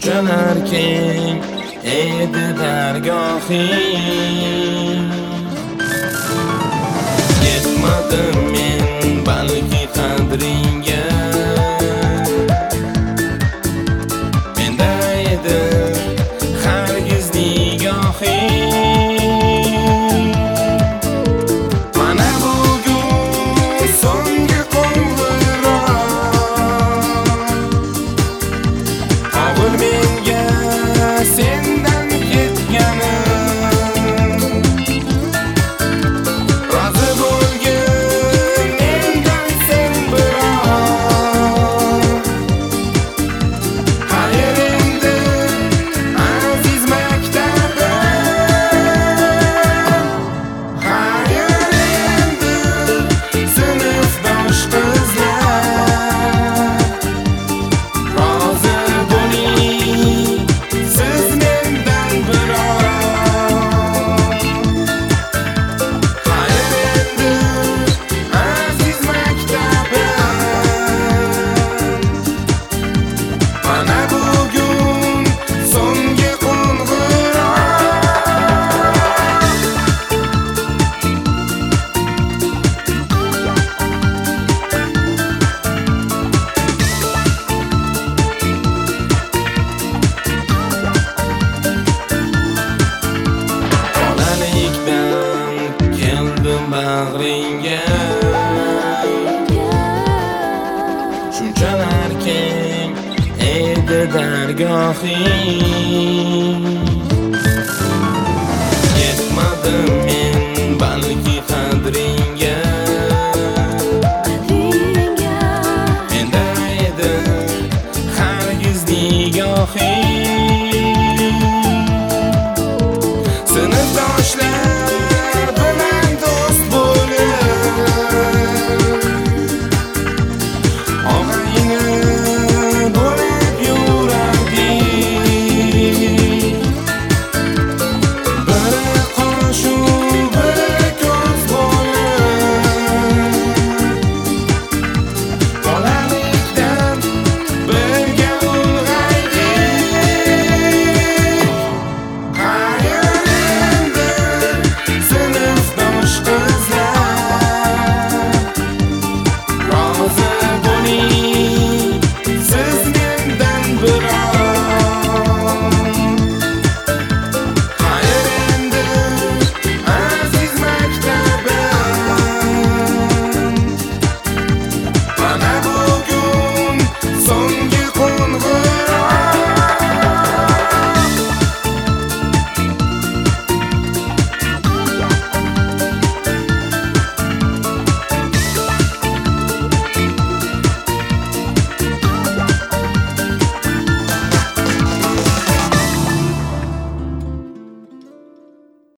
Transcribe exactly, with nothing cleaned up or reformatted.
shunchalar keng edi dargohing. Yetmadim men balki qadringga, menda edi hargiz nigohing. Mana bugun so'nggi qo'ng'iroq, og'ir menga sendan ketganim. Rozi bo'lgin mendan sen biroq. Xayr endi aziz maktabim, xayr endi sinfdosh qizlar. Rozi bo'ling siz mendan biroq. Xayr endi aziz maktabim, mana bugun so'nggi bolalikdan keldim bag'ringga, shunchalar keng edi dargohing. Yetmadim men balki qadringga,